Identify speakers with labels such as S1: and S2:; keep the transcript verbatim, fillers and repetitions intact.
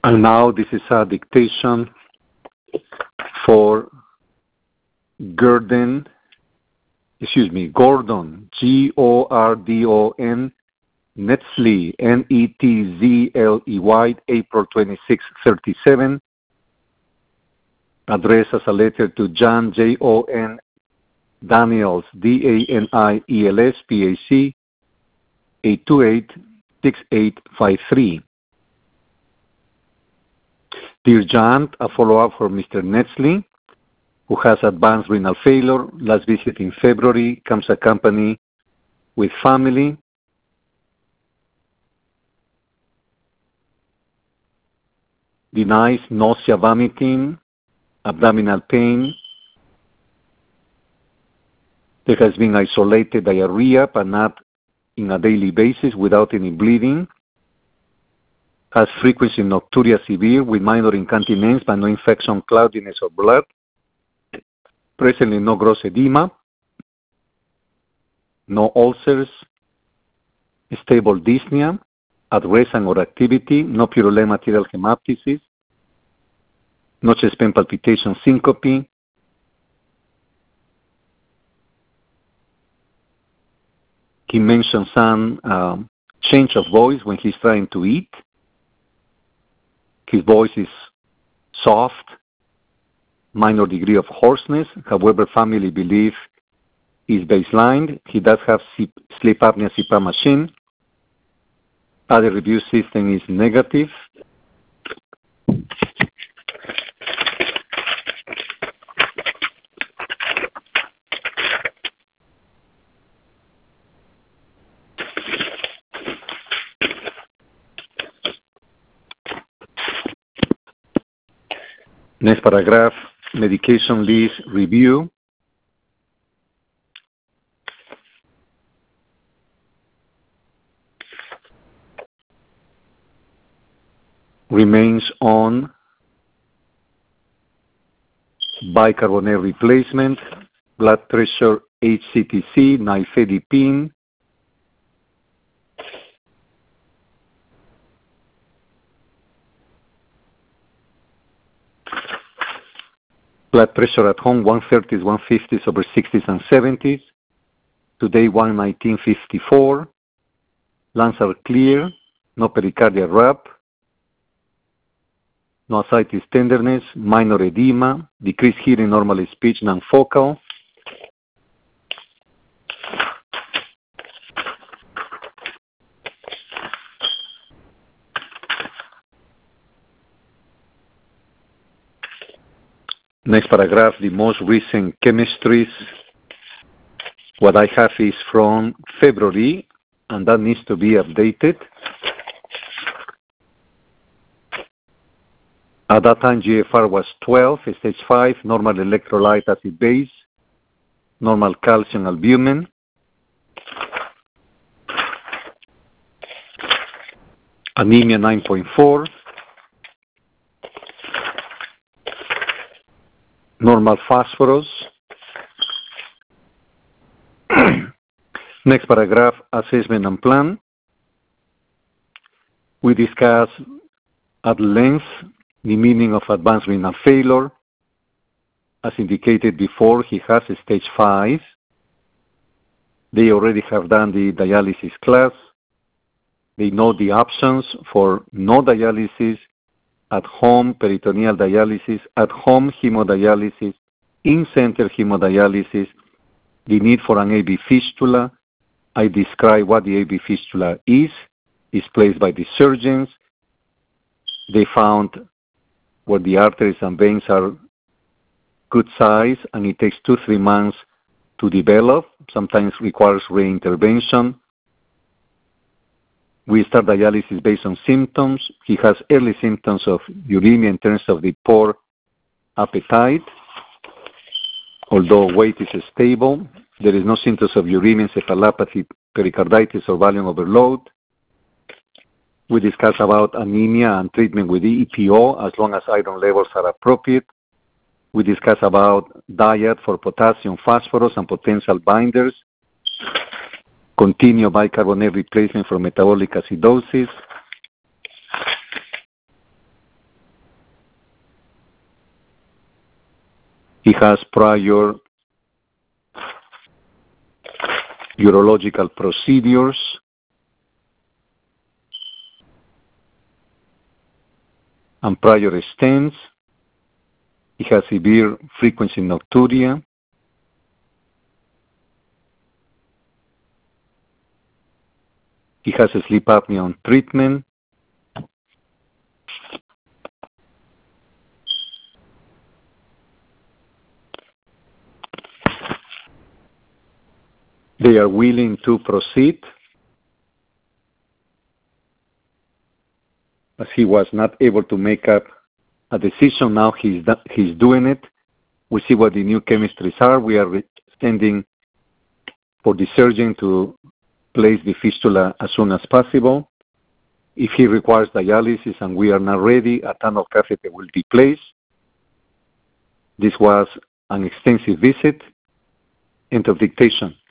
S1: And now this is a dictation for Gordon, excuse me, Gordon, G O R D O N, Netzley, N E T Z L E Y, April twenty-sixth, thirty-seven. Address as a letter to John, J O N Daniels, D A N I E L S, P A C, eight two eight, six eight five three. Dear John, a follow-up for Mister Netzley, who has advanced renal failure. Last visit in February, comes accompanied with family. Denies nausea, vomiting, abdominal pain. There has been isolated diarrhea, but not in a daily basis without any bleeding. Has frequency nocturia severe with minor incontinence, but no infection, cloudiness, or blood. Presently no gross edema. No ulcers. Stable dyspnea. At rest and or activity. No purulent material hemoptysis. No chest pain, palpitation, syncope. He mentioned some um, change of voice when he's trying to eat. His voice is soft, minor degree of hoarseness. However, family believe is baseline. He does have sleep apnea C PAP machine. Other review system is negative. Next paragraph, medication list review. Remains on bicarbonate replacement, blood pressure H C T C, nifedipine, blood pressure at home one thirties, one fifties over sixties and seventies. Today one nineteen fifty-four. Lungs are clear, no pericardial rub, no ascites tenderness, minor edema, decreased hearing, normal speech, non-focal. Next paragraph, the most recent chemistries. What I have is from February, and that needs to be updated. At that time, G F R was twelve, stage five, normal electrolyte acid base, normal calcium albumin. Anemia nine point four. Normal phosphorus. Next paragraph, assessment and plan. We discuss at length the meaning of advanced renal failure. As indicated before, he has a stage five. They already have done the dialysis class. They know the options for no dialysis, at home peritoneal dialysis, at home hemodialysis, in-center hemodialysis, the need for an A V fistula. I describe what the A V fistula is. It's placed by the surgeons. They found where the arteries and veins are good size, and it takes two, three months to develop, sometimes requires reintervention. We start dialysis based on symptoms. He has early symptoms of uremia in terms of the poor appetite. Although weight is stable, there is no symptoms of uremia, encephalopathy, pericarditis, or volume overload. We discuss about anemia and treatment with E P O as long as iron levels are appropriate. We discuss about diet for potassium, phosphorus, and potential binders. Continue bicarbonate replacement for metabolic acidosis. has prior urological procedures. And prior stents. He has severe frequency nocturia. He has a sleep apnea on treatment. They are willing to proceed, as he was not able to make up a decision. Now he's, he's doing it. We see what the new chemistries are. We are sending for the surgeon to place the fistula as soon as possible. If he requires dialysis and we are not ready, a tunnel catheter will be placed. This was an extensive visit. End of dictation.